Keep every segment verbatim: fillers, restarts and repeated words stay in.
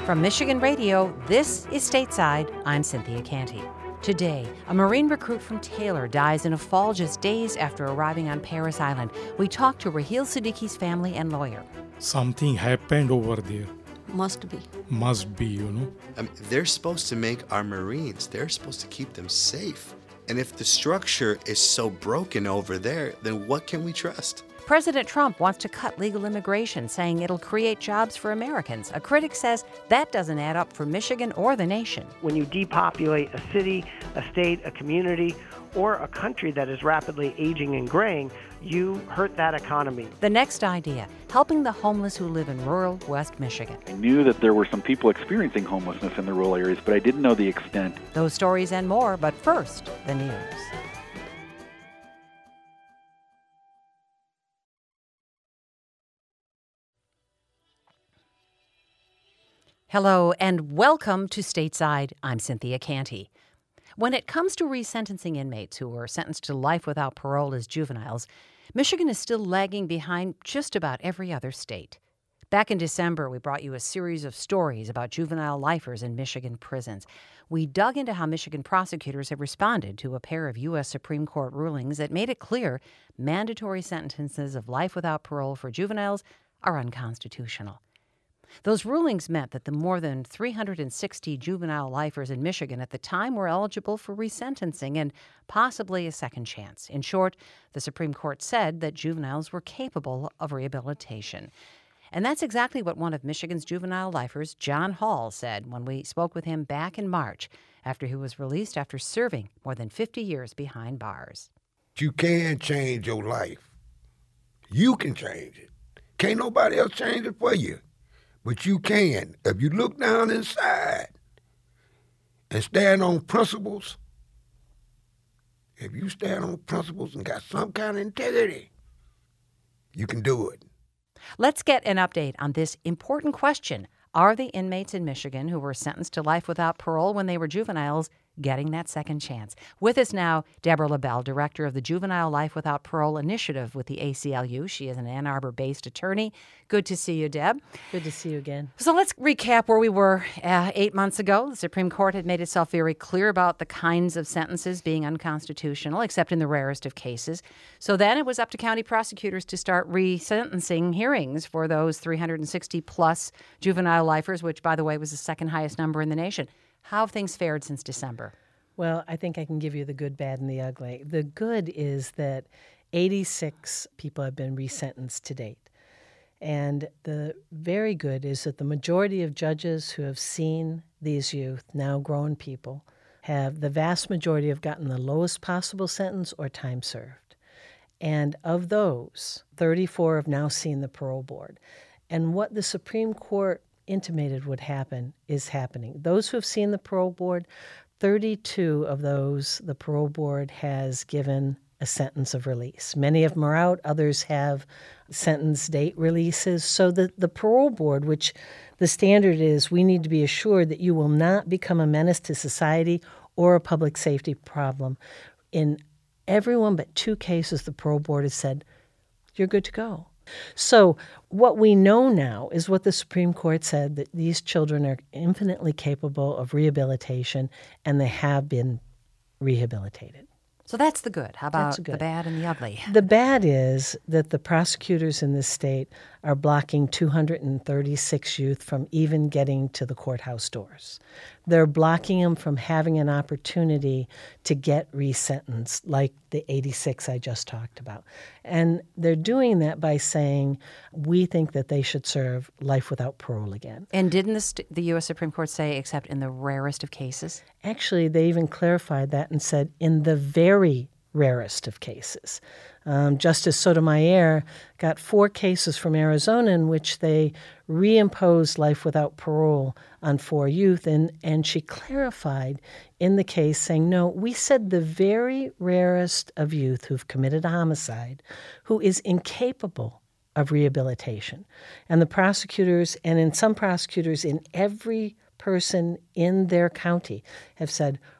From Michigan Radio, this is Stateside. I'm Cynthia Canty. Today, a Marine recruit from Taylor dies in a fall just days after arriving on Parris Island. We talk to Raheel Siddiqui's family and lawyer. Something happened over there. Must be. Must be, you know. I mean, they're supposed to make our Marines, they're supposed to keep them safe. And if the structure is so broken over there, then what can we trust? President Trump wants to cut legal immigration, saying it'll create jobs for Americans. A critic says that doesn't add up for Michigan or the nation. When you depopulate a city, a state, a community, or a country that is rapidly aging and graying, you hurt that economy. The next idea, helping the homeless who live in rural West Michigan. I knew that there were some people experiencing homelessness in the rural areas, but I didn't know the extent. Those stories and more, but first, the news. Hello and welcome to Stateside. I'm Cynthia Canty. When it comes to resentencing inmates who were sentenced to life without parole as juveniles, Michigan is still lagging behind just about every other state. Back in December, we brought you a series of stories about juvenile lifers in Michigan prisons. We dug into how Michigan prosecutors have responded to a pair of U S Supreme Court rulings that made it clear mandatory sentences of life without parole for juveniles are unconstitutional. Those rulings meant that the more than three hundred sixty juvenile lifers in Michigan at the time were eligible for resentencing and possibly a second chance. In short, the Supreme Court said that juveniles were capable of rehabilitation. And that's exactly what one of Michigan's juvenile lifers, John Hall, said when we spoke with him back in March after he was released after serving more than fifty years behind bars. You can change your life. You can change it. Can't nobody else change it for you. But you can. If you look down inside and stand on principles, if you stand on principles and got some kind of integrity, you can do it. Let's get an update on this important question. Are the inmates in Michigan who were sentenced to life without parole when they were juveniles getting that second chance? With us now, Deborah LaBelle, director of the Juvenile Life Without Parole Initiative with the A C L U. She is an Ann Arbor-based attorney. Good to see you, Deb. Good to see you again. So let's recap where we were uh, eight months ago. The Supreme Court had made itself very clear about the kinds of sentences being unconstitutional, except in the rarest of cases. So then it was up to county prosecutors to start resentencing hearings for those three hundred sixty plus juvenile lifers, which, by the way, was the second highest number in the nation. How have things fared since December? Well, I think I can give you the good, bad, and the ugly. The good is that eighty-six people have been resentenced to date. And the very good is that the majority of judges who have seen these youth, now grown people, have the vast majority have gotten the lowest possible sentence or time served. And of those, thirty-four have now seen the parole board. And what the Supreme Court intimated would happen is happening. Those who have seen the parole board, thirty-two of those the parole board has given a sentence of release. Many of them are out. Others have sentence date releases. So the, the parole board, which the standard is we need to be assured that you will not become a menace to society or a public safety problem. In everyone but two cases, the parole board has said, you're good to go. So what we know now is what the Supreme Court said, that these children are infinitely capable of rehabilitation, and they have been rehabilitated. So that's the good. How about good. the bad and the ugly? The bad is that the prosecutors in this state are blocking two hundred thirty-six youth from even getting to the courthouse doors. They're blocking them from having an opportunity to get resentenced, like the eighty-six I just talked about. And they're doing that by saying, we think that they should serve life without parole again. And didn't the, st- the U S Supreme Court say, except in the rarest of cases? Actually, they even clarified that and said, in the very rarest of cases. Um, Justice Sotomayor got four cases from Arizona in which they reimposed life without parole on four youth, and, and she clarified in the case saying, no, we said the very rarest of youth who've committed a homicide who is incapable of rehabilitation. And the prosecutors, and in some prosecutors in every person in their county, have said,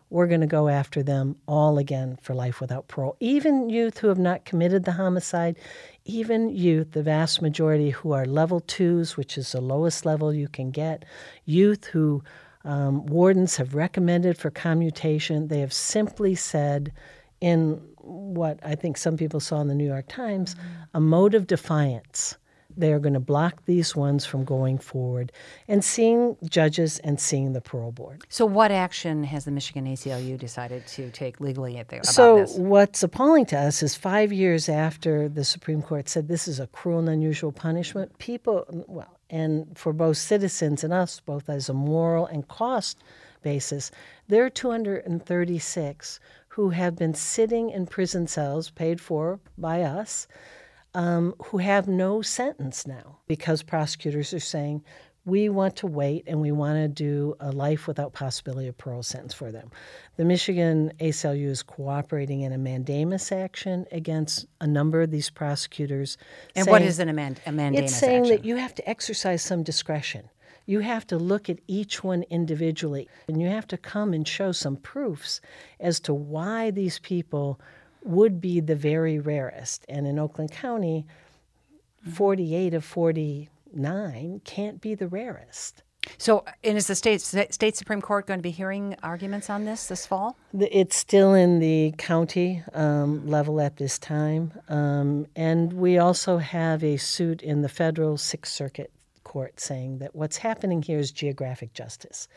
we're going to go after them all again for life without parole. Even youth who have not committed the homicide, even youth, the vast majority who are level twos, which is the lowest level you can get, youth who um, wardens have recommended for commutation, they have simply said in what I think some people saw in the New York Times, mm-hmm. a mode of defiance. They are going to block these ones from going forward and seeing judges and seeing the parole board. So what action has the Michigan A C L U decided to take legally about so this? So what's appalling to us is five years after the Supreme Court said this is a cruel and unusual punishment, people, well, and for both citizens and us, both as a moral and cost basis, there are two hundred thirty-six who have been sitting in prison cells paid for by us, Um, who have no sentence now because prosecutors are saying, we want to wait and we want to do a life without possibility of parole sentence for them. The Michigan A C L U is cooperating in a mandamus action against a number of these prosecutors. And saying, what is an, a, man, a mandamus It's saying action? that you have to exercise some discretion. You have to look at each one individually, and you have to come and show some proofs as to why these people would be the very rarest. And in Oakland County, forty-eight of forty-nine can't be the rarest. So, and is the state state Supreme Court going to be hearing arguments on this this fall? It's still in the county um, level at this time. Um, and we also have a suit in the federal Sixth Circuit Court saying that what's happening here is geographic justice.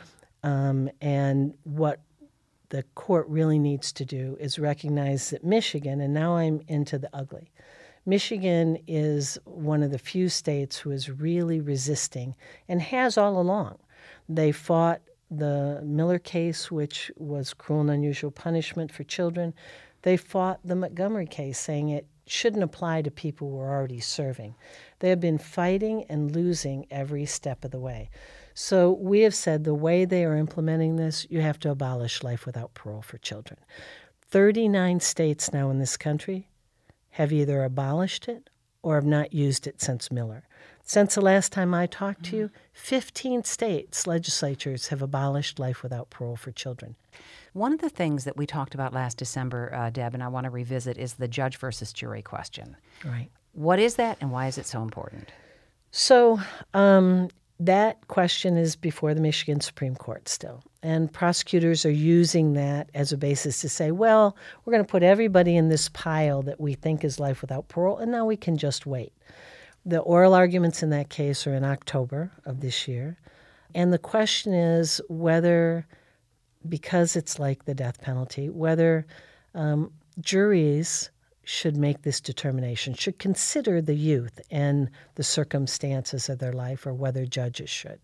Um, and what the court really needs to do is recognize that Michigan, and now I'm into the ugly, Michigan is one of the few states who is really resisting and has all along. They fought the Miller case, which was cruel and unusual punishment for children. They fought the Montgomery case, saying it shouldn't apply to people who are already serving. They have been fighting and losing every step of the way. So we have said the way they are implementing this, you have to abolish life without parole for children. thirty-nine states now in this country have either abolished it or have not used it since Miller. Since the last time I talked to you, fifteen states' legislatures have abolished life without parole for children. One of the things that we talked about last December, uh, Deb, and I want to revisit, is the judge versus jury question. Right. What is that, and why is it so important? So um, that question is before the Michigan Supreme Court still. And prosecutors are using that as a basis to say, well, we're going to put everybody in this pile that we think is life without parole, and now we can just wait. The oral arguments in that case are in October of this year. And the question is whether, because it's like the death penalty, whether um, juries should make this determination, should consider the youth and the circumstances of their life, or whether judges should.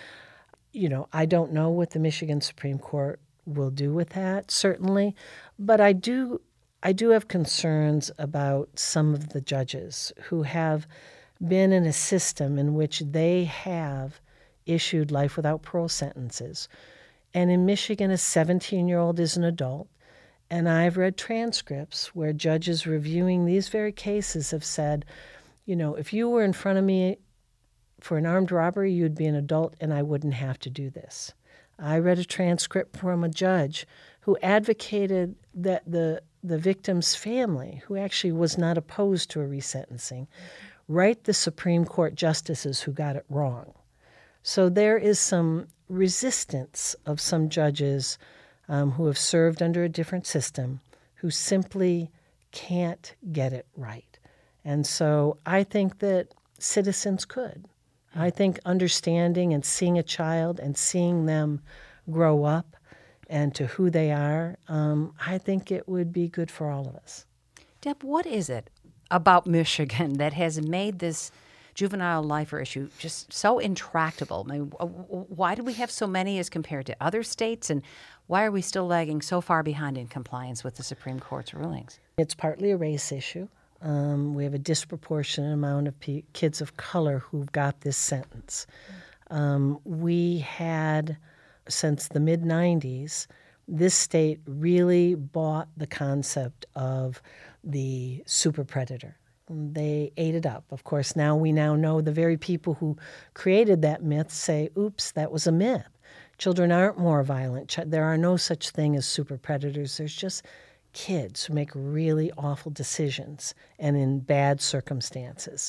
You know, I don't know what the Michigan Supreme Court will do with that, certainly, but I do I do have concerns about some of the judges who have been in a system in which they have issued life without parole sentences. And in Michigan, a seventeen-year-old is an adult. And I've read transcripts where judges reviewing these very cases have said, you know, if you were in front of me for an armed robbery, you'd be an adult and I wouldn't have to do this. I read a transcript from a judge who advocated that the, the victim's family, who actually was not opposed to a resentencing, write the Supreme Court justices who got it wrong. So there is some resistance of some judges um, who have served under a different system who simply can't get it right. And so I think that citizens could. I think understanding and seeing a child and seeing them grow up and to who they are, um, I think it would be good for all of us. Deb, what is it about Michigan that has made this juvenile lifer issue just so intractable? I mean, why do we have so many as compared to other states, and why are we still lagging so far behind in compliance with the Supreme Court's rulings? It's partly a race issue. Um, we have a disproportionate amount of pe- kids of color who've got this sentence. Um, we had, since the mid nineties, this state really bought the concept of the super predator. They ate it up. Of course, now we now know the very people who created that myth say, oops, that was a myth. Children aren't more violent. Ch- there are no such thing as super predators. There's just kids who make really awful decisions and in bad circumstances.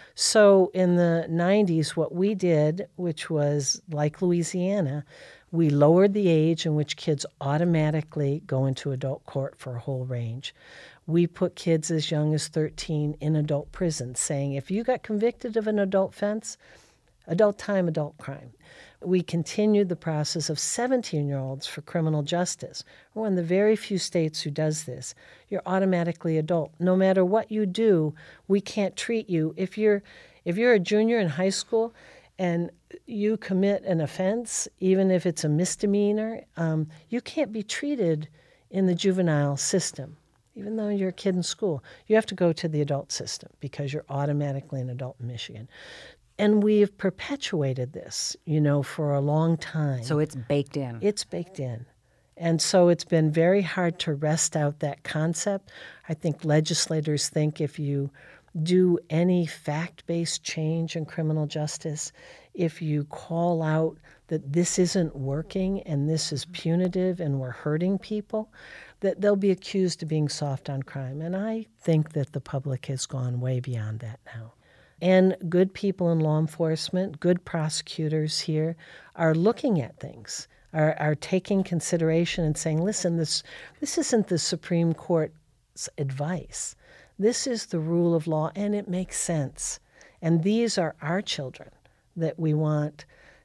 So in the nineties, what we did, which was like Louisiana, we lowered the age in which kids automatically go into adult court for a whole range. We put kids as young as thirteen in adult prison, saying if you got convicted of an adult offense, adult time, adult crime. We continued the process of seventeen-year-olds for criminal justice. We're one of the very few states who does this. You're automatically adult. No matter what you do, we can't treat you. If you're, if you're a junior in high school and you commit an offense, even if it's a misdemeanor, um, you can't be treated in the juvenile system. Even though you're a kid in school, you have to go to the adult system because you're automatically an adult in Michigan. And we've perpetuated this, you know, for a long time. So it's baked in. It's baked in. And so it's been very hard to wrest out that concept. I think legislators think if you do any fact-based change in criminal justice, if you call out that this isn't working and this is punitive and we're hurting people, that they'll be accused of being soft on crime. And I think that the public has gone way beyond that now. And good people in law enforcement, good prosecutors here are looking at things, are, are taking consideration and saying, listen, this, this isn't the Supreme Court's advice. This is the rule of law, and it makes sense. And these are our children that we want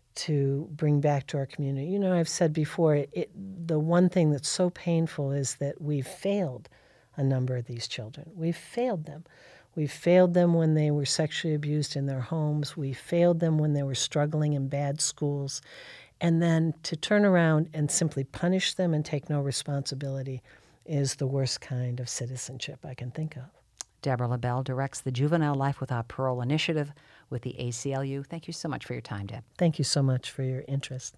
to bring back to our community. You know, I've said before, it, it, the one thing that's so painful is that we've failed a number of these children. We've failed them. We failed them when they were sexually abused in their homes. We failed them when they were struggling in bad schools. And then to turn around and simply punish them and take no responsibility is the worst kind of citizenship I can think of. Deborah LaBelle directs the Juvenile Life Without Parole initiative with the A C L U. Thank you so much for your time, Deb. Thank you so much for your interest.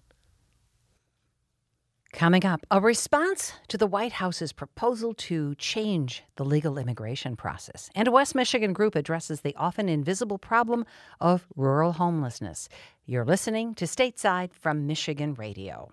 Coming up, a response to the White House's proposal to change the legal immigration process. And a West Michigan group addresses the often invisible problem of rural homelessness. You're listening to Stateside from Michigan Radio.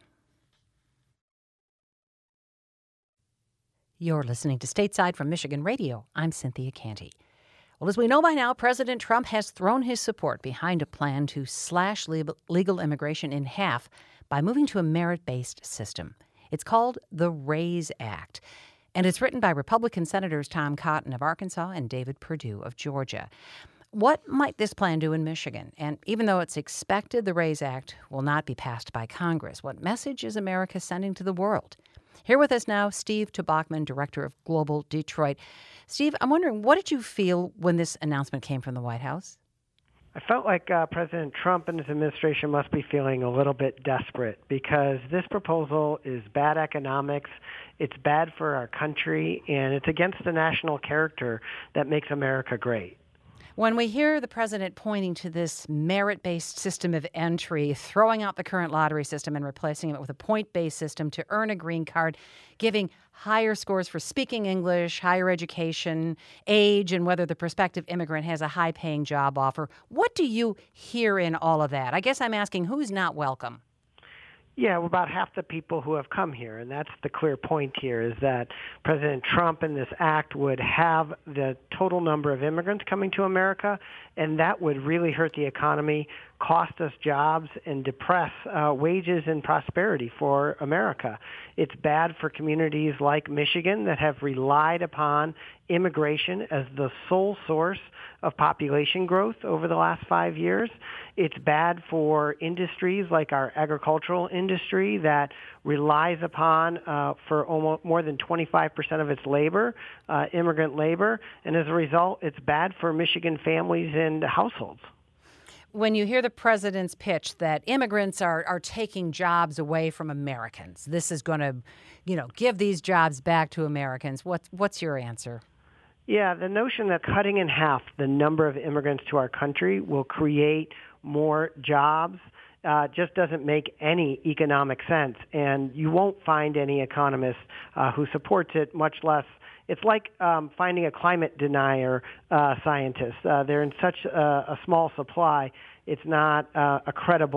You're listening to Stateside from Michigan Radio. I'm Cynthia Canty. Well, as we know by now, President Trump has thrown his support behind a plan to slash legal immigration in half by moving to a merit-based system. It's called the RAISE Act, and it's written by Republican Senators Tom Cotton of Arkansas and David Perdue of Georgia. What might this plan do in Michigan? And even though it's expected the RAISE Act will not be passed by Congress, what message is America sending to the world? Here with us now, Steve Tobachman, Director of Global Detroit. Steve, I'm wondering, what did you feel when this announcement came from the White House? I felt like uh, President Trump and his administration must be feeling a little bit desperate because this proposal is bad economics, it's bad for our country, and it's against the national character that makes America great. When we hear the president pointing to this merit-based system of entry, throwing out the current lottery system and replacing it with a point-based system to earn a green card, giving higher scores for speaking English, higher education, age, and whether the prospective immigrant has a high-paying job offer, what do you hear in all of that? I guess I'm asking, who's not welcome? Yeah, well, about half the people who have come here, and that's the clear point here, is that President Trump and this act would have the total number of immigrants coming to America, and that would really hurt the economy, cost us jobs, and depress uh, wages and prosperity for America. It's bad for communities like Michigan that have relied upon immigration as the sole source of population growth over the last five years. It's bad for industries like our agricultural industry that relies upon, uh, for almost more than twenty-five percent of its labor, uh, immigrant labor. And as a result, it's bad for Michigan families and households. When you hear the president's pitch that immigrants are, are taking jobs away from Americans, this is going to, you know, give these jobs back to Americans, what, what's your answer? Yeah, the notion that cutting in half the number of immigrants to our country will create more jobs uh, just doesn't make any economic sense. And you won't find any economist uh, who supports it, much less. It's like um, finding a climate denier uh, scientist. Uh, they're in such a, a small supply, it's not uh, a credible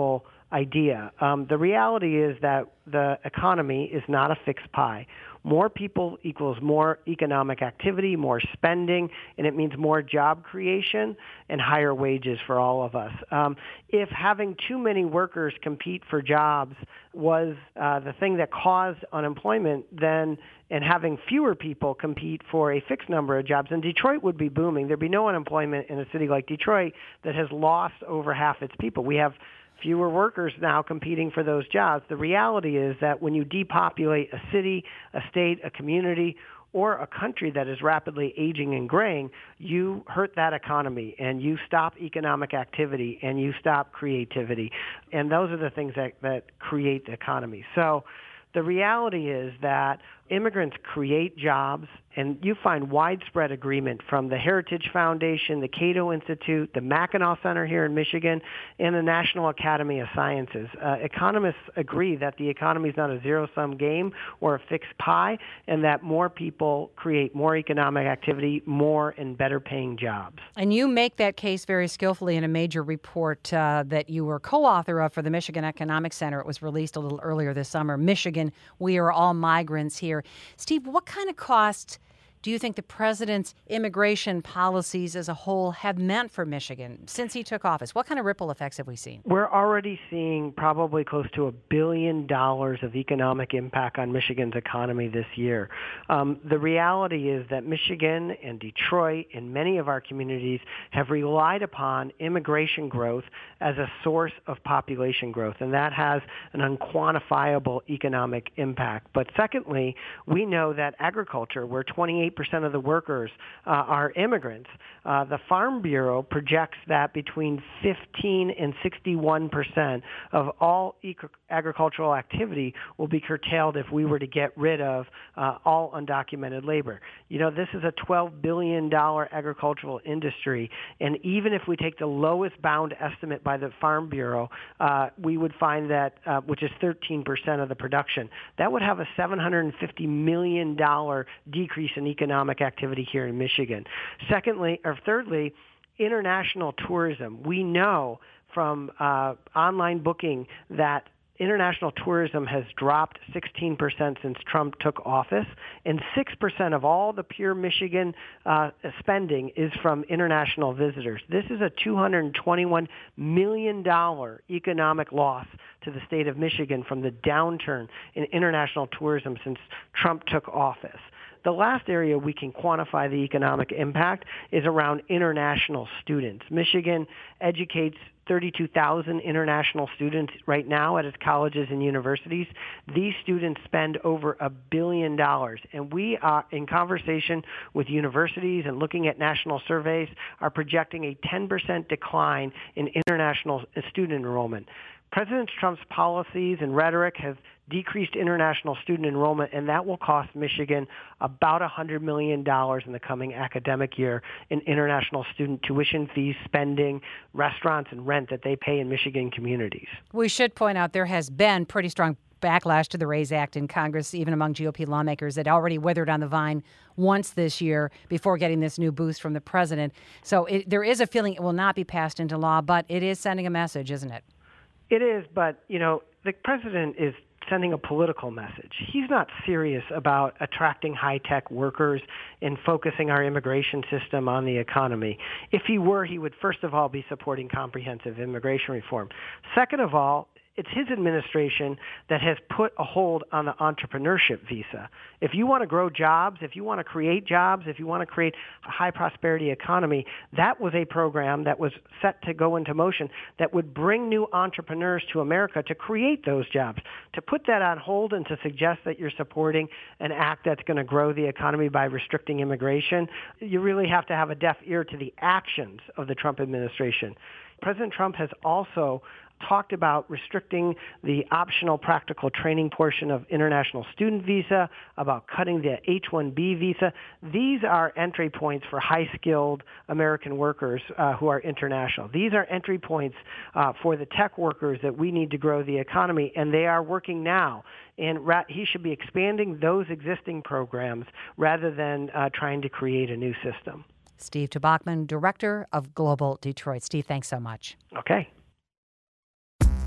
idea. Um, the reality is that the economy is not a fixed pie. More people equals more economic activity, more spending, and it means more job creation and higher wages for all of us. Um, if having too many workers compete for jobs was uh, the thing that caused unemployment, then and having fewer people compete for a fixed number of jobs, then Detroit would be booming. There'd be no unemployment in a city like Detroit that has lost over half its people. We have fewer workers now competing for those jobs. The reality is that when you depopulate a city, a state, a community, or a country that is rapidly aging and graying, you hurt that economy and you stop economic activity and you stop creativity. And those are the things that, that create the economy. So the reality is that immigrants create jobs, and you find widespread agreement from the Heritage Foundation, the Cato Institute, the Mackinac Center here in Michigan, and the National Academy of Sciences. Uh, economists agree that the economy is not a zero-sum game or a fixed pie, and that more people create more economic activity, more and better-paying jobs. And you make that case very skillfully in a major report uh, that you were co-author of for the Michigan Economic Center. It was released a little earlier this summer. Michigan, We Are All Migrants Here. Steve, what kind of cost do you think the president's immigration policies as a whole have meant for Michigan since he took office? What kind of ripple effects have we seen? We're already seeing probably close to a billion dollars of economic impact on Michigan's economy this year. Um, the reality is that Michigan and Detroit and many of our communities have relied upon immigration growth as a source of population growth, and that has an unquantifiable economic impact. But secondly, we know that agriculture, where twenty-eight percent of the workers uh, are immigrants, uh, the Farm Bureau projects that between fifteen and sixty-one percent of all eco- agricultural activity will be curtailed if we were to get rid of uh, all undocumented labor. You know, this is a twelve billion dollars agricultural industry, and even if we take the lowest bound estimate by the Farm Bureau, uh, we would find that, uh, which is thirteen percent of the production, that would have a seven hundred fifty million dollars decrease in economic activity here in Michigan. Secondly, or thirdly, international tourism. We know from uh, online booking that international tourism has dropped sixteen percent since Trump took office, and six percent of all the pure Michigan uh, spending is from international visitors. This is a two hundred twenty-one million dollars economic loss to the state of Michigan from the downturn in international tourism since Trump took office. The last area we can quantify the economic impact is around international students. Michigan educates thirty-two thousand international students right now at its colleges and universities. These students spend over a billion dollars, and we are in conversation with universities and looking at national surveys are projecting a ten percent decline in international student enrollment. President Trump's policies and rhetoric have decreased international student enrollment, and that will cost Michigan about one hundred million dollars in the coming academic year in international student tuition fees, spending, restaurants, and rent that they pay in Michigan communities. We should point out there has been pretty strong backlash to the RAISE Act in Congress, even among G O P lawmakers that already withered on the vine once this year before getting this new boost from the president. So it, there is a feeling it will not be passed into law, but it is sending a message, isn't it? It is, but, you know, the president is sending a political message. He's not serious about attracting high-tech workers and focusing our immigration system on the economy. If he were, he would first of all be supporting comprehensive immigration reform. Second of all, it's his administration that has put a hold on the entrepreneurship visa. If you want to grow jobs, if you want to create jobs, if you want to create a high prosperity economy, that was a program that was set to go into motion that would bring new entrepreneurs to America to create those jobs. To put that on hold and to suggest that you're supporting an act that's going to grow the economy by restricting immigration, you really have to have a deaf ear to the actions of the Trump administration. President Trump has also talked about restricting the optional practical training portion of international student visa, about cutting the H one B visa. These are entry points for high-skilled American workers uh, who are international. These are entry points uh, for the tech workers that we need to grow the economy, and they are working now. And ra- he should be expanding those existing programs rather than uh, trying to create a new system. Steve Tobocman, Director of Global Detroit. Steve, thanks so much. Okay.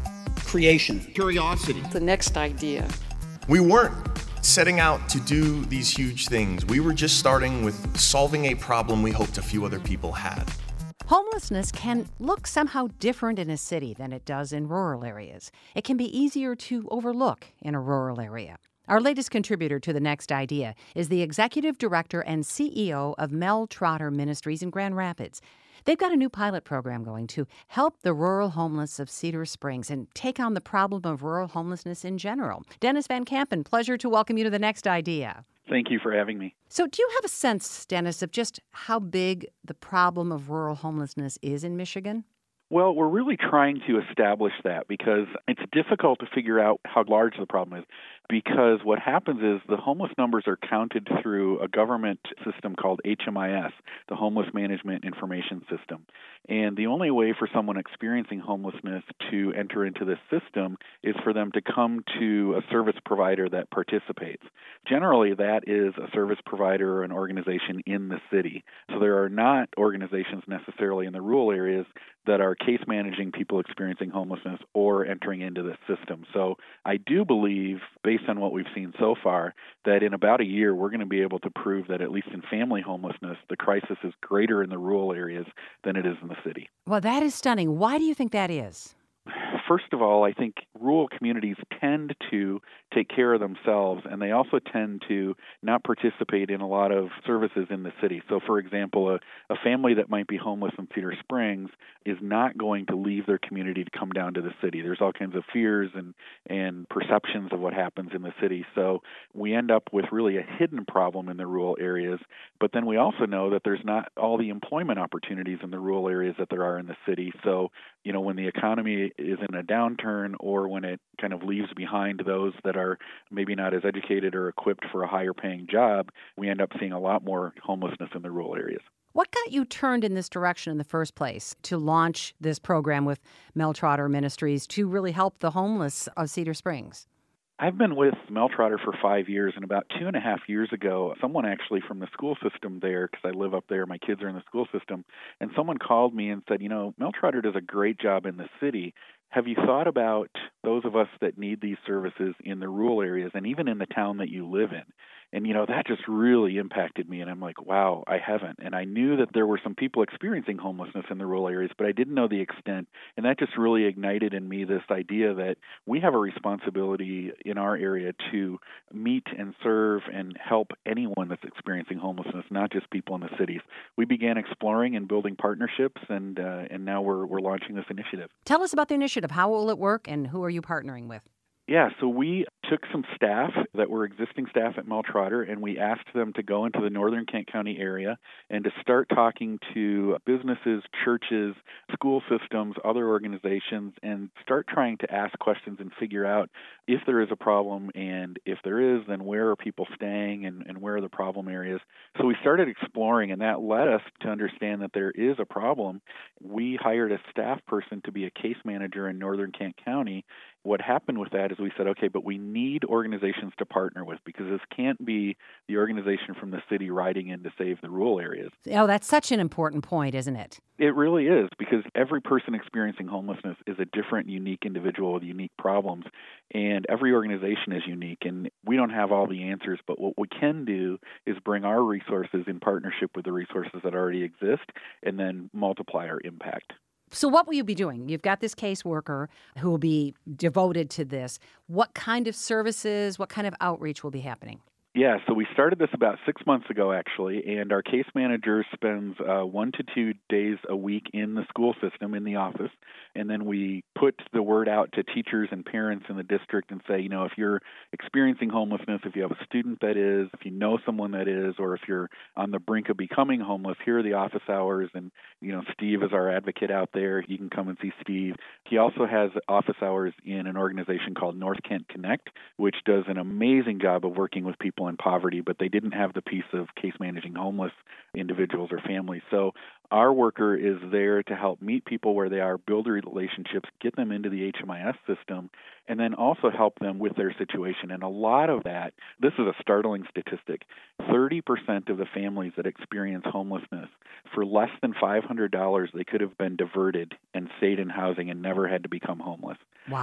creation. Curiosity. The next idea. We weren't setting out to do these huge things. We were just starting with solving a problem we hoped a few other people had. Homelessness can look somehow different in a city than it does in rural areas. It can be easier to overlook in a rural area. Our latest contributor to The Next Idea is the executive director and C E O of Mel Trotter Ministries in Grand Rapids. They've got a new pilot program going to help the rural homeless of Cedar Springs and take on the problem of rural homelessness in general. Dennis Van Kampen, pleasure to welcome you to The Next Idea. Thank you for having me. So do you have a sense, Dennis, of just how big the problem of rural homelessness is in Michigan? Well, we're really trying to establish that because it's difficult to figure out how large the problem is, because what happens is the homeless numbers are counted through a government system called H M I S, the Homeless Management Information System. And the only way for someone experiencing homelessness to enter into this system is for them to come to a service provider that participates. Generally, that is a service provider or an organization in the city. So there are not organizations necessarily in the rural areas that are case managing people experiencing homelessness or entering into this system. So I do believe, based on what we've seen so far, that in about a year we're going to be able to prove that at least in family homelessness, the crisis is greater in the rural areas than it is in the city. Well, that is stunning. Why do you think that is? First of all, I think rural communities tend to take care of themselves, and they also tend to not participate in a lot of services in the city. So, for example, a, a family that might be homeless in Cedar Springs is not going to leave their community to come down to the city. There's all kinds of fears and, and perceptions of what happens in the city. So we end up with really a hidden problem in the rural areas, but then we also know that there's not all the employment opportunities in the rural areas that there are in the city. So, you know, when the economy is in a downturn or when it kind of leaves behind those that are maybe not as educated or equipped for a higher paying job, we end up seeing a lot more homelessness in the rural areas. What got you turned in this direction in the first place to launch this program with Mel Trotter Ministries to really help the homeless of Cedar Springs? I've been with Mel Trotter for five years, and about two and a half years ago, someone actually from the school system there, because I live up there, my kids are in the school system, and someone called me and said, you know, Mel Trotter does a great job in the city. Have you thought about those of us that need these services in the rural areas and even in the town that you live in? And, you know, that just really impacted me. And I'm like, wow, I haven't. And I knew that there were some people experiencing homelessness in the rural areas, but I didn't know the extent. And that just really ignited in me this idea that we have a responsibility in our area to meet and serve and help anyone that's experiencing homelessness, not just people in the cities. We began exploring and building partnerships, and uh, and now we're we're launching this initiative. Tell us about the initiative. How will it work, and who are you partnering with? Yeah, so we took some staff that were existing staff at Mel Trotter, and we asked them to go into the northern Kent County area and to start talking to businesses, churches, school systems, other organizations, and start trying to ask questions and figure out if there is a problem, and if there is, then where are people staying and, and where are the problem areas. So we started exploring, and that led us to understand that there is a problem. We hired a staff person to be a case manager in northern Kent County. What happened with that is we said, okay, but we need organizations to partner with, because this can't be the organization from the city riding in to save the rural areas. Oh, that's such an important point, isn't it? It really is, because every person experiencing homelessness is a different, unique individual with unique problems, and every organization is unique, and we don't have all the answers, but what we can do is bring our resources in partnership with the resources that already exist and then multiply our impact. So what will you be doing? You've got this caseworker who will be devoted to this. What kind of services, what kind of outreach will be happening? Yeah, so we started this about six months ago, actually, and our case manager spends uh, one to two days a week in the school system, in the office, and then we put the word out to teachers and parents in the district and say, you know, if you're experiencing homelessness, if you have a student that is, if you know someone that is, or if you're on the brink of becoming homeless, here are the office hours, and, you know, Steve is our advocate out there. You can come and see Steve. He also has office hours in an organization called North Kent Connect, which does an amazing job of working with people in poverty, but they didn't have the piece of case managing homeless individuals or families. So our worker is there to help meet people where they are, build relationships, get them into the H M I S system, and then also help them with their situation. And a lot of that, this is a startling statistic, thirty percent of the families that experience homelessness, for less than five hundred dollars, they could have been diverted and stayed in housing and never had to become homeless. Wow.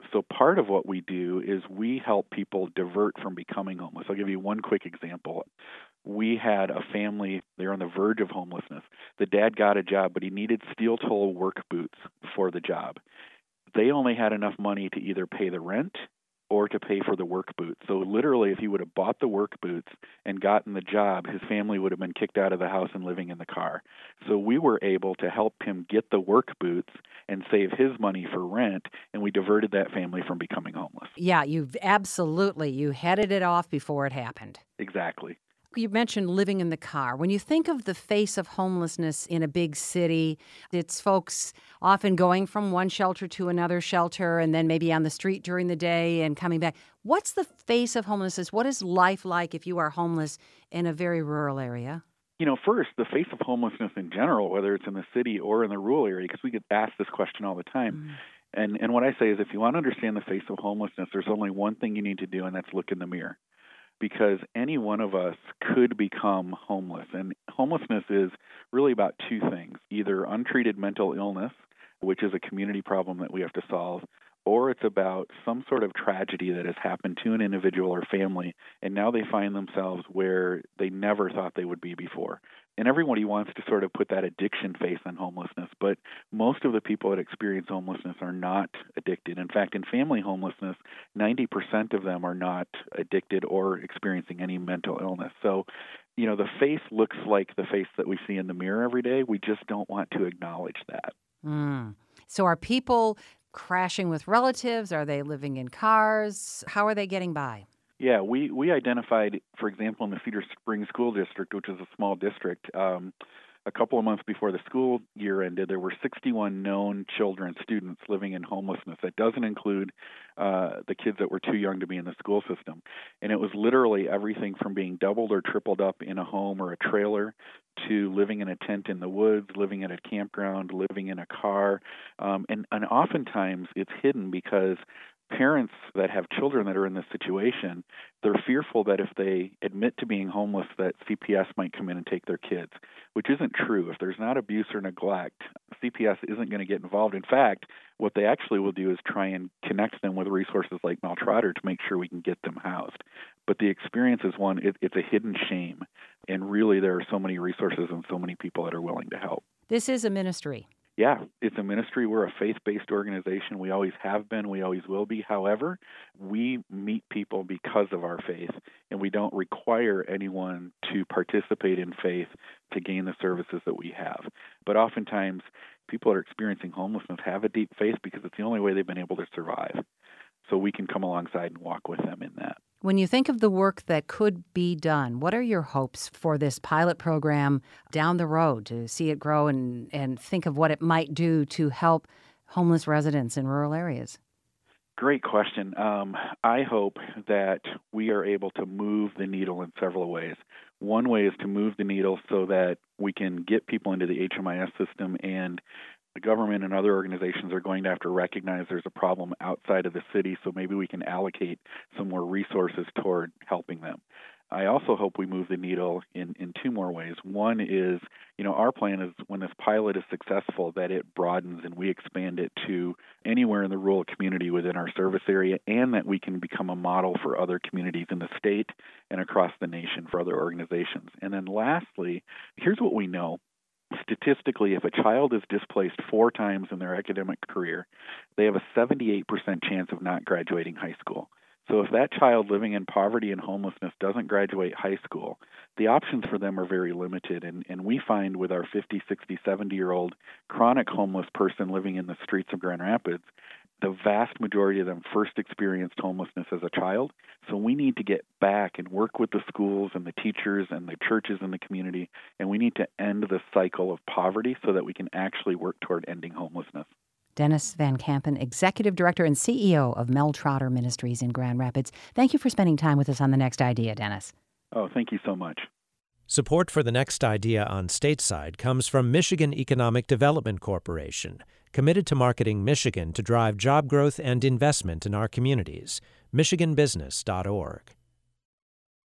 So part of what we do is we help people divert from becoming homeless. I'll give you one quick example. We had a family, they were on the verge of homelessness. The dad got a job, but he needed steel-toe work boots for the job. They only had enough money to either pay the rent or to pay for the work boots. So literally, if he would have bought the work boots and gotten the job, his family would have been kicked out of the house and living in the car. So we were able to help him get the work boots and save his money for rent, and we diverted that family from becoming homeless. Yeah, you've absolutely, you headed it off before it happened. Exactly. You mentioned living in the car. When you think of the face of homelessness in a big city, it's folks often going from one shelter to another shelter and then maybe on the street during the day and coming back. What's the face of homelessness? What is life like if you are homeless in a very rural area? You know, first, the face of homelessness in general, whether it's in the city or in the rural area, because we get asked this question all the time. Mm. And, and what I say is if you want to understand the face of homelessness, there's only one thing you need to do, and that's look in the mirror. Because any one of us could become homeless. And homelessness is really about two things, either untreated mental illness, which is a community problem that we have to solve, or it's about some sort of tragedy that has happened to an individual or family, and now they find themselves where they never thought they would be before. And everybody wants to sort of put that addiction face on homelessness, but most of the people that experience homelessness are not addicted. In fact, in family homelessness, ninety percent of them are not addicted or experiencing any mental illness. So, you know, the face looks like the face that we see in the mirror every day. We just don't want to acknowledge that. Mm. So are people crashing with relatives? Are they living in cars? How are they getting by? Yeah, we, we identified, for example, in the Cedar Springs School District, which is a small district, um, a couple of months before the school year ended, there were sixty-one known children, students living in homelessness. That doesn't include uh, the kids that were too young to be in the school system. And it was literally everything from being doubled or tripled up in a home or a trailer to living in a tent in the woods, living at a campground, living in a car. Um, and, and oftentimes it's hidden because parents that have children that are in this situation, they're fearful that if they admit to being homeless, that C P S might come in and take their kids, which isn't true. If there's not abuse or neglect, C P S isn't going to get involved. In fact, what they actually will do is try and connect them with resources like Mel Trotter to make sure we can get them housed. But the experience is one, it, it's a hidden shame. And really, there are so many resources and so many people that are willing to help. This is a ministry. Yeah, it's a ministry. We're a faith-based organization. We always have been. We always will be. However, we meet people because of our faith, and we don't require anyone to participate in faith to gain the services that we have. But oftentimes, people that are experiencing homelessness have a deep faith because it's the only way they've been able to survive. So we can come alongside and walk with them in that. When you think of the work that could be done, what are your hopes for this pilot program down the road to see it grow and, and think of what it might do to help homeless residents in rural areas? Great question. Um, I hope that we are able to move the needle in several ways. One way is to move the needle so that we can get people into the H M I S system, and the government and other organizations are going to have to recognize there's a problem outside of the city, so maybe we can allocate some more resources toward helping them. I also hope we move the needle in, in two more ways. One is, you know, our plan is when this pilot is successful, that it broadens and we expand it to anywhere in the rural community within our service area, and that we can become a model for other communities in the state and across the nation for other organizations. And then lastly, here's what we know. Statistically, if a child is displaced four times in their academic career, they have a seventy-eight percent chance of not graduating high school. So if that child living in poverty and homelessness doesn't graduate high school, the options for them are very limited. And, and we find with our fifty, sixty, seventy-year-old chronic homeless person living in the streets of Grand Rapids, the vast majority of them first experienced homelessness as a child. So we need to get back and work with the schools and the teachers and the churches in the community, and we need to end the cycle of poverty so that we can actually work toward ending homelessness. Dennis Van Kampen, Executive Director and C E O of Mel Trotter Ministries in Grand Rapids. Thank you for spending time with us on The Next Idea, Dennis. Oh, thank you so much. Support for The Next Idea on Stateside comes from Michigan Economic Development Corporation, committed to marketing Michigan to drive job growth and investment in our communities. michigan business dot org.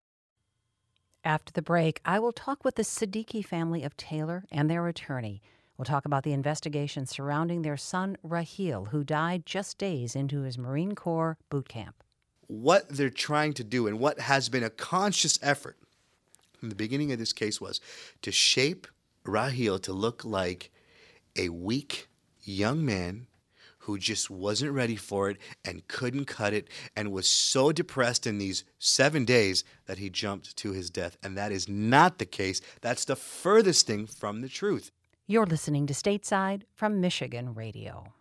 After the break, I will talk with the Siddiqui family of Taylor and their attorney. We'll talk about the investigation surrounding their son, Raheel, who died just days into his Marine Corps boot camp. What they're trying to do and what has been a conscious effort from the beginning of this case was to shape Raheel to look like a weak young man who just wasn't ready for it and couldn't cut it and was so depressed in these seven days that he jumped to his death. And that is not the case. That's the furthest thing from the truth. You're listening to Stateside from Michigan Radio.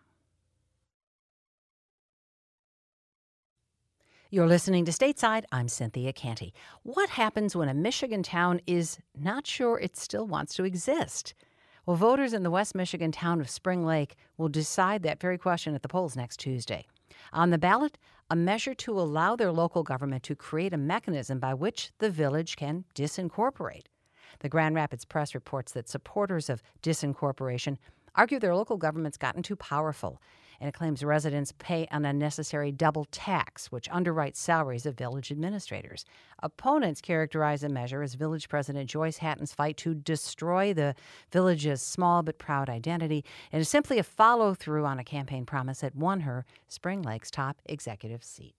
You're listening to Stateside. I'm Cynthia Canty. What happens when a Michigan town is not sure it still wants to exist? Well, voters in the West Michigan town of Spring Lake will decide that very question at the polls next Tuesday. On the ballot, a measure to allow their local government to create a mechanism by which the village can disincorporate. The Grand Rapids Press reports that supporters of disincorporation argue their local government's gotten too powerful, and it claims residents pay an unnecessary double tax, which underwrites salaries of village administrators. Opponents characterize the measure as Village President Joyce Hatton's fight to destroy the village's small but proud identity, and is simply a follow-through on a campaign promise that won her Spring Lake's top executive seat.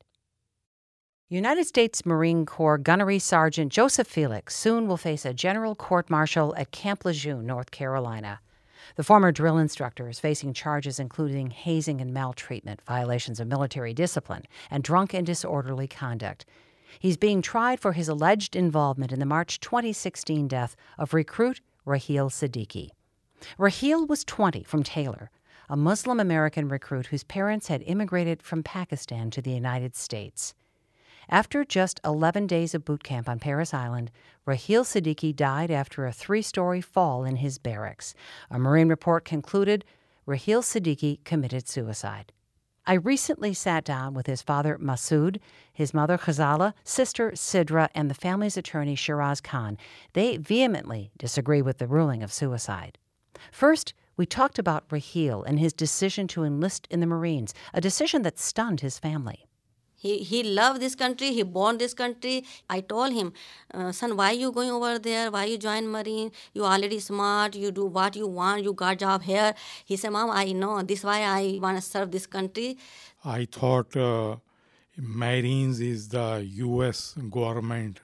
United States Marine Corps Gunnery Sergeant Joseph Felix soon will face a general court-martial at Camp Lejeune, North Carolina. The former drill instructor is facing charges including hazing and maltreatment, violations of military discipline, and drunk and disorderly conduct. He's being tried for his alleged involvement in the March twenty sixteen death of recruit Raheel Siddiqui. Raheel was twenty, from Taylor, a Muslim American recruit whose parents had immigrated from Pakistan to the United States. After just eleven days of boot camp on Parris Island, Raheel Siddiqui died after a three-story fall in his barracks. A Marine report concluded Raheel Siddiqui committed suicide. I recently sat down with his father, Masood, his mother, Khazala, sister, Sidra, and the family's attorney, Shiraz Khan. They vehemently disagree with the ruling of suicide. First, we talked about Raheel and his decision to enlist in the Marines, a decision that stunned his family. He he loved this country. He born this country. I told him, uh, son, why you going over there? Why you join Marine? You already smart. You do what you want. You got job here. He said, Mom, I know. This is why I want to serve this country. I thought uh, Marines is the U S government.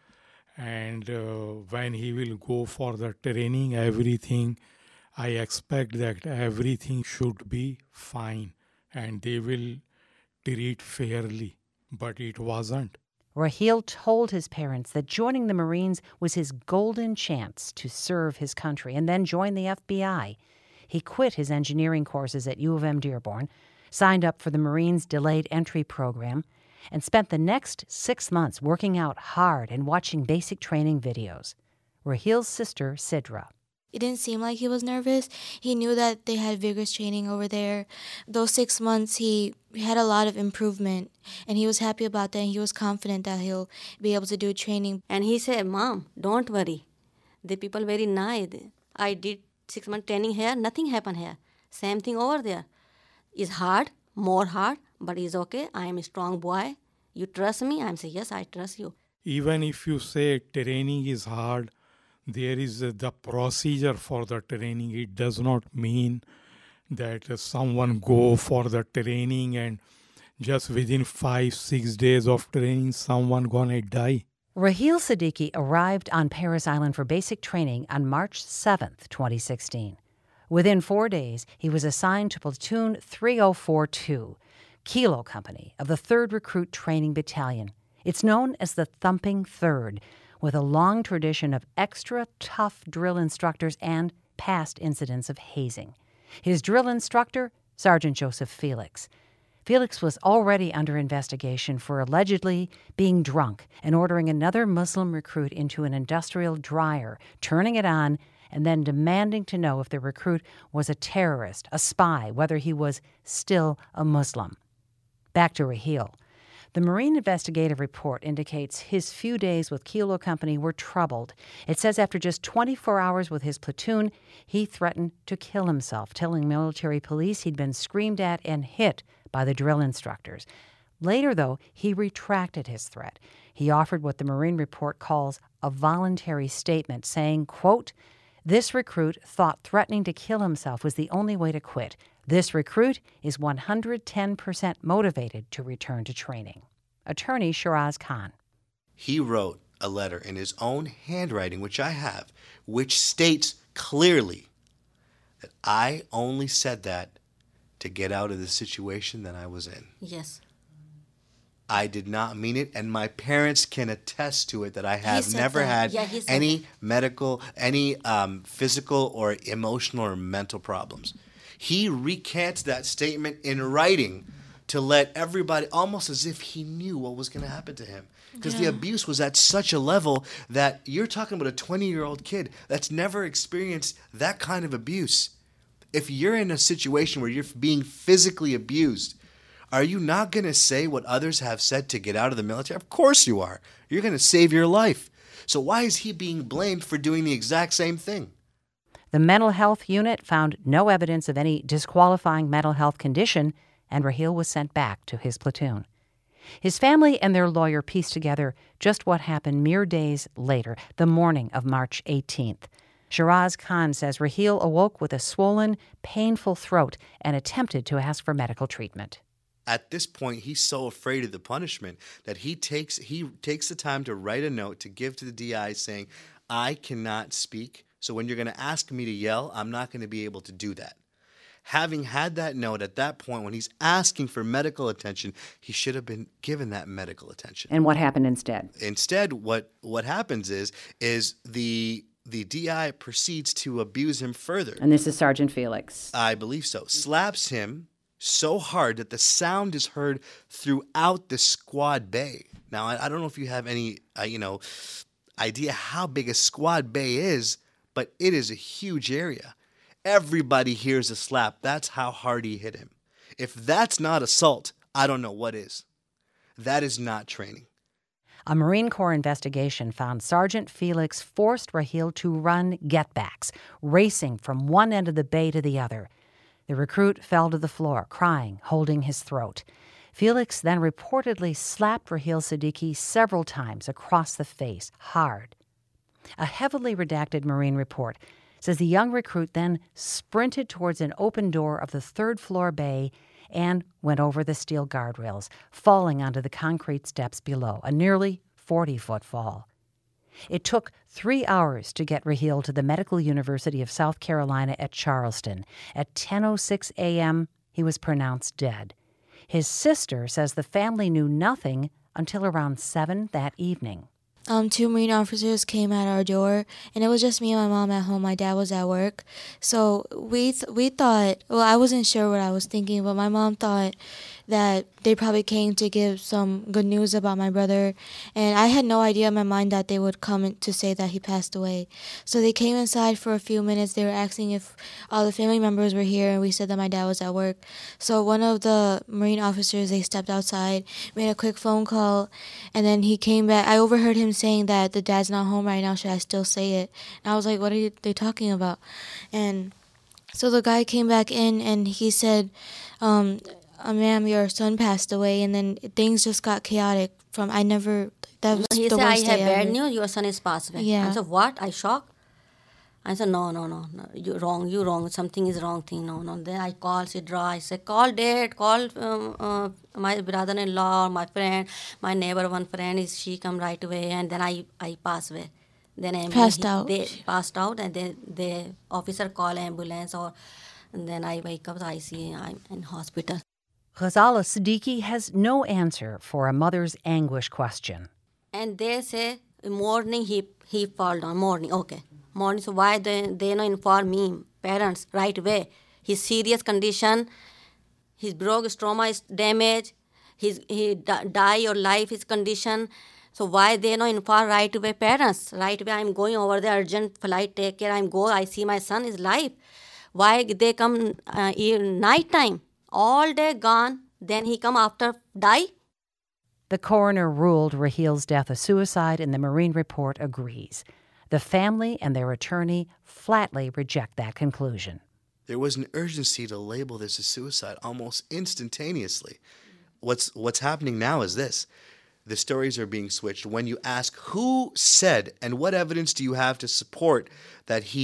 And uh, when he will go for the training, everything, I expect that everything should be fine. And they will treat fairly, but it wasn't. Raheel told his parents that joining the Marines was his golden chance to serve his country and then join the F B I. He quit his engineering courses at U of M Dearborn, signed up for the Marines Delayed Entry Program, and spent the next six months working out hard and watching basic training videos. Raheel's sister, Sidra. It didn't seem like he was nervous. He knew that they had vigorous training over there. Those six months, he had a lot of improvement, and he was happy about that, and he was confident that he'll be able to do training. And he said, Mom, don't worry. The people very nice. I did six months training here. Nothing happened here. Same thing over there. It's hard, more hard, but it's okay. I am a strong boy. You trust me? I'm saying, yes, I trust you. Even if you say training is hard, there is uh, the procedure for the training. It does not mean that uh, someone go for the training and just within five, six days of training, someone gonna die. Raheel Siddiqui arrived on Parris Island for basic training on March seventh, twenty sixteen. Within four days, he was assigned to Platoon three oh four two, Kilo Company of the third Recruit Training Battalion. It's known as the Thumping Third, with a long tradition of extra tough drill instructors and past incidents of hazing. His drill instructor, Sergeant Joseph Felix. Felix was already under investigation for allegedly being drunk and ordering another Muslim recruit into an industrial dryer, turning it on, and then demanding to know if the recruit was a terrorist, a spy, whether he was still a Muslim. Back to Raheel. The Marine investigative report indicates his few days with Kilo Company were troubled. It says after just twenty-four hours with his platoon, he threatened to kill himself, telling military police he'd been screamed at and hit by the drill instructors. Later, though, he retracted his threat. He offered what the Marine report calls a voluntary statement, saying, quote, This recruit thought threatening to kill himself was the only way to quit. This recruit is one hundred ten percent motivated to return to training. Attorney Shiraz Khan. He wrote a letter in his own handwriting, which I have, which states clearly that I only said that to get out of the situation that I was in. Yes. I did not mean it, and my parents can attest to it that I have said never that. had Yeah, he said any that. medical, any um, physical or emotional or mental problems. He recants that statement in writing to let everybody, almost as if he knew what was going to happen to him. Because the Yeah. abuse was at such a level that you're talking about a twenty-year-old kid that's never experienced that kind of abuse. If you're in a situation where you're being physically abused, are you not going to say what others have said to get out of the military? Of course you are. You're going to save your life. So why is he being blamed for doing the exact same thing? The mental health unit found no evidence of any disqualifying mental health condition, and Raheel was sent back to his platoon. His family and their lawyer pieced together just what happened mere days later, the morning of March eighteenth. Shiraz Khan says Raheel awoke with a swollen, painful throat and attempted to ask for medical treatment. At this point, he's so afraid of the punishment that he takes he takes the time to write a note to give to the D I saying, I cannot speak, so when you're going to ask me to yell, I'm not going to be able to do that. Having had that note at that point, when he's asking for medical attention, he should have been given that medical attention. And what happened instead? Instead, what what happens is is the the D I proceeds to abuse him further. And this is Sergeant Felix. I believe so. Slaps him so hard that the sound is heard throughout the squad bay. Now, I, I don't know if you have any, uh, you know, idea how big a squad bay is, but it is a huge area. Everybody hears a slap. That's how hard he hit him. If that's not assault, I don't know what is. That is not training. A Marine Corps investigation found Sergeant Felix forced Raheel to run get-backs, racing from one end of the bay to the other. The recruit fell to the floor, crying, holding his throat. Felix then reportedly slapped Raheel Siddiqui several times across the face, hard. A heavily redacted Marine report says the young recruit then sprinted towards an open door of the third-floor bay and went over the steel guardrails, falling onto the concrete steps below, a nearly forty-foot fall. It took three hours to get Raheel to the Medical University of South Carolina at Charleston. At ten oh six a.m., he was pronounced dead. His sister says the family knew nothing until around seven that evening. Um, two Marine officers came at our door, and it was just me and my mom at home. My dad was at work. So we th- we thought, well, I wasn't sure what I was thinking, but my mom thought that they probably came to give some good news about my brother. And I had no idea in my mind that they would come in to say that he passed away. So they came inside for a few minutes. They were asking if all the family members were here, and we said that my dad was at work. So one of the Marine officers, they stepped outside, made a quick phone call, and then he came back. I overheard him saying that the dad's not home right now. Should I still say it? And I was like, what are you, they talking about? And so the guy came back in, and he said, um, uh, ma'am, your son passed away. And then things just got chaotic. From I never, that was He the said, I worst have day bad ever. news, your son is passed away. Yeah. I said, what? I shocked. I said, no, no, no, no, you're wrong, you're wrong, something is wrong thing, no, no. Then I called Sidra, I said, call dad, call um, uh, my brother-in-law, my friend, my neighbor, one friend, is she come right away, and then I, I pass away. Then I Passed out. They passed out, and then the officer call ambulance, or and then I wake up, I see I'm in hospital. Ghazala Siddiqui has no answer for a mother's anguish question. And they say, morning he, he fall down, morning, okay. Morning, so why they, they not inform me, parents, right away? His serious condition, his broke stroma is damaged, his, he di- die or life his condition. So why they not inform right away parents? Right away, I'm going over the urgent flight, take care, I'm go, I see my son is alive. Why they come uh, night time, all day gone, then he come after die? The coroner ruled Raheel's death a suicide, and the Marine report agrees. The family and their attorney flatly reject that conclusion. There was an urgency to label this as suicide almost instantaneously. What's what's happening now is this. The stories are being switched. When you ask who said and what evidence do you have to support that he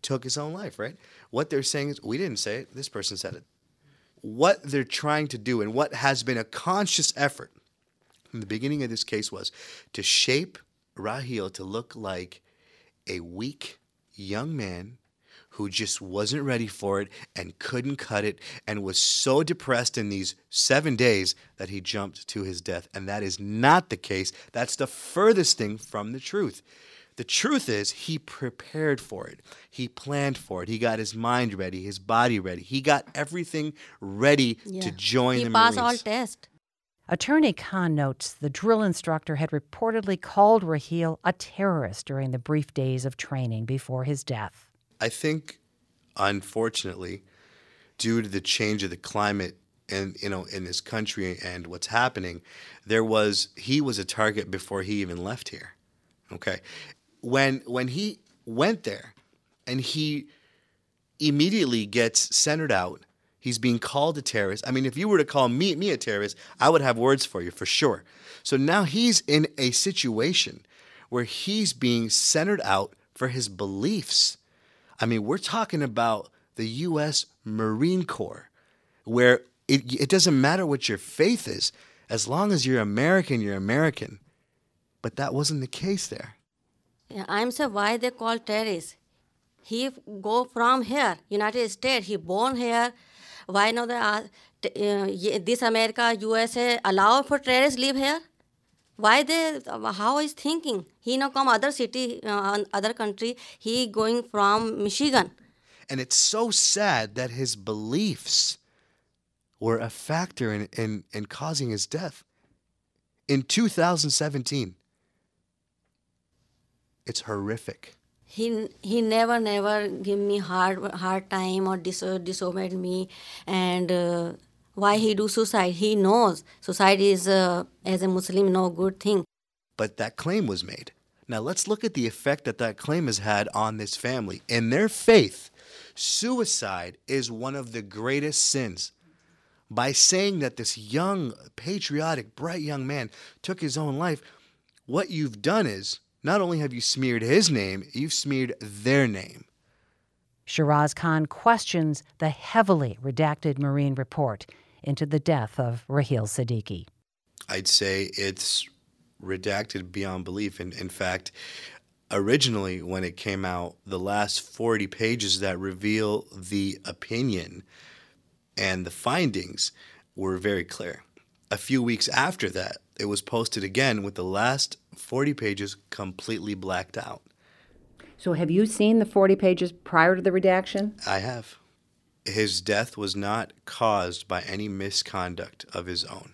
took his own life, right? What they're saying is, we didn't say it, this person said it. What they're trying to do and what has been a conscious effort from the beginning of this case was to shape Raheel to look like a weak young man who just wasn't ready for it and couldn't cut it and was so depressed in these seven days that he jumped to his death. And that is not the case. That's the furthest thing from the truth. The truth is he prepared for it. He planned for it. He got his mind ready, his body ready. He got everything ready Yeah. to join he the passed Marines. all tests. Attorney Khan notes the drill instructor had reportedly called Raheel a terrorist during the brief days of training before his death. I think, unfortunately, due to the change of the climate in you know in this country and what's happening, there was he was a target before he even left here. Okay, when when he went there, and he immediately gets centered out. He's being called a terrorist. I mean, if you were to call me me a terrorist, I would have words for you for sure. So now he's in a situation where he's being centered out for his beliefs. I mean, we're talking about the U S Marine Corps, where it, it doesn't matter what your faith is. As long as you're American, you're American. But that wasn't the case there. Yeah, I'm saying why they call terrorists. He go from here, United States. He born here. Why not the, uh, t- uh, ye- this America, U S A allow for terrorists live here? Why they? Uh, how is thinking? He now come other city, uh, other country. He going from Michigan. And it's so sad that his beliefs were a factor in, in, in causing his death. In two thousand seventeen, it's horrific. He he never never give me hard hard time or dis- disobeyed me, and uh, why he do suicide? He knows suicide is uh, as a Muslim no good thing. But that claim was made. Now let's look at the effect that that claim has had on this family. In their faith, suicide is one of the greatest sins. By saying that this young, patriotic, bright young man took his own life, what you've done is not only have you smeared his name, you've smeared their name. Shiraz Khan questions the heavily redacted Marine report into the death of Raheel Siddiqui. I'd say it's redacted beyond belief. And in fact, originally when it came out, the last forty pages that reveal the opinion and the findings were very clear. A few weeks after that, it was posted again with the last forty pages completely blacked out. So have you seen the forty pages prior to the redaction? I have. His death was not caused by any misconduct of his own.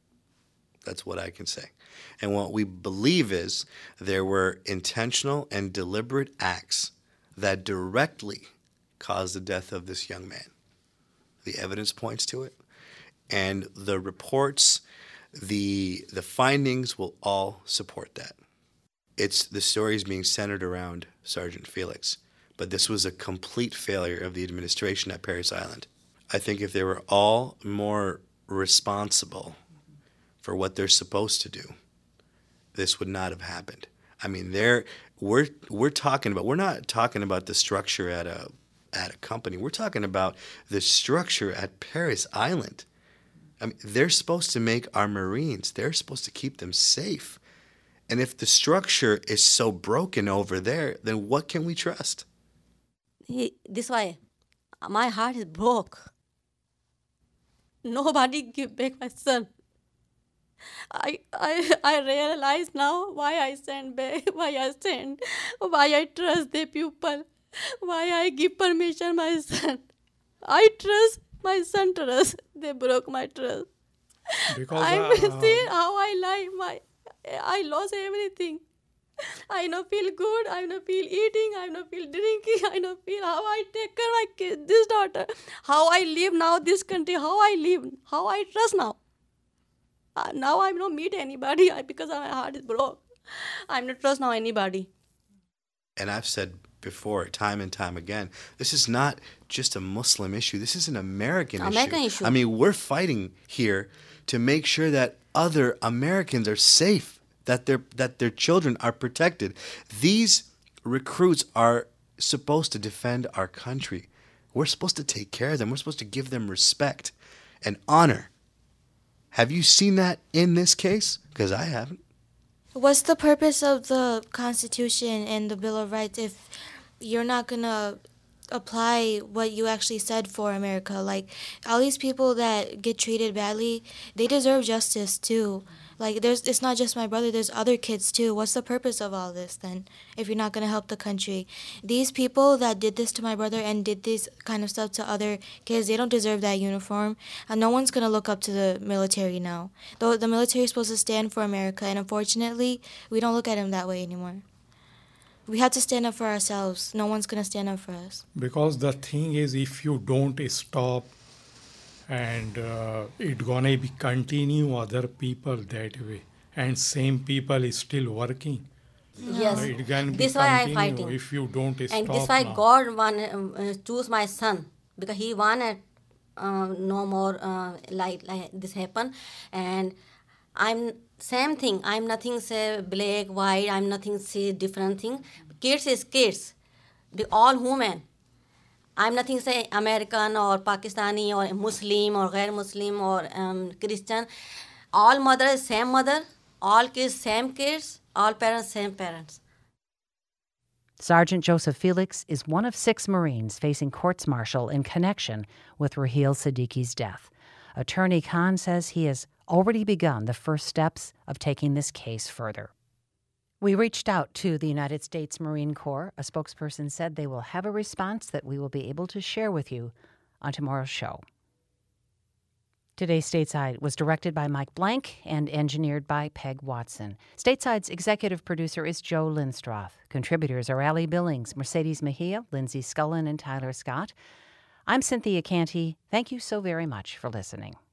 That's what I can say. And what we believe is there were intentional and deliberate acts that directly caused the death of this young man. The evidence points to it. And the reports, the the findings will all support that. It's the story is being centered around Sergeant Felix, but this was a complete failure of the administration at Parris Island. I think if they were all more responsible for what they're supposed to do, this would not have happened. I mean, they're we're we're talking about we're not talking about the structure at a at a company. We're talking about the structure at Parris Island. I mean, they're supposed to make our Marines, they're supposed to keep them safe. And if the structure is so broken over there, then what can we trust? He, this why my heart is broke. Nobody give back my son. I I I realize now why I send back, why I send, why I trust the people, why I give permission my son. I trust my son trust. They broke my trust. Because I uh, see how I lie. My I lost everything. I no feel good. I no feel eating. I no feel drinking. I no feel how I take care of my kid, this daughter. How I live now this country. How I live. How I trust now. Uh, now I don't meet anybody I, because my heart is broke. I'm not trust now anybody. And I've said before, time and time again, this is not just a Muslim issue. This is an American, American issue. issue. I mean, we're fighting here to make sure that other Americans are safe, that their that their children are protected. These recruits are supposed to defend our country. We're supposed to take care of them. We're supposed to give them respect and honor. Have you seen that in this case? Because I haven't. What's the purpose of the Constitution and the Bill of Rights if you're not going to apply what you actually said for America? Like, all these people that get treated badly, they deserve justice too. Like, there's, it's not just my brother, there's other kids too. What's the purpose of all this then, if you're not going to help the country? These people that did this to my brother and did this kind of stuff to other kids, they don't deserve that uniform. And no one's going to look up to the military now. Though the military is supposed to stand for America, and unfortunately, we don't look at them that way anymore. We have to stand up for ourselves. No one's going to stand up for us. Because the thing is, if you don't stop, and uh, it gonna be continue other people that way, and same people is still working. Yes, it can be this why I continue fighting. If you don't stop And this why now. God want um, uh, choose my son, because He wanted uh, no more uh, like like this happen. And I'm same thing. I'm nothing say black, white. I'm nothing say different thing. Kids is kids. They all human. I'm nothing say American or Pakistani or Muslim or Ghair Muslim or um, Christian. All mother is same mother. All kids same kids. All parents same parents. Sergeant Joseph Felix is one of six Marines facing courts-martial in connection with Raheel Siddiqui's death. Attorney Khan says he has already begun the first steps of taking this case further. We reached out to the United States Marine Corps. A spokesperson said they will have a response that we will be able to share with you on tomorrow's show. Today's Stateside was directed by Mike Blank and engineered by Peg Watson. Stateside's executive producer is Joe Lindstroth. Contributors are Allie Billings, Mercedes Mejia, Lindsay Scullen, and Tyler Scott. I'm Cynthia Canty. Thank you so very much for listening.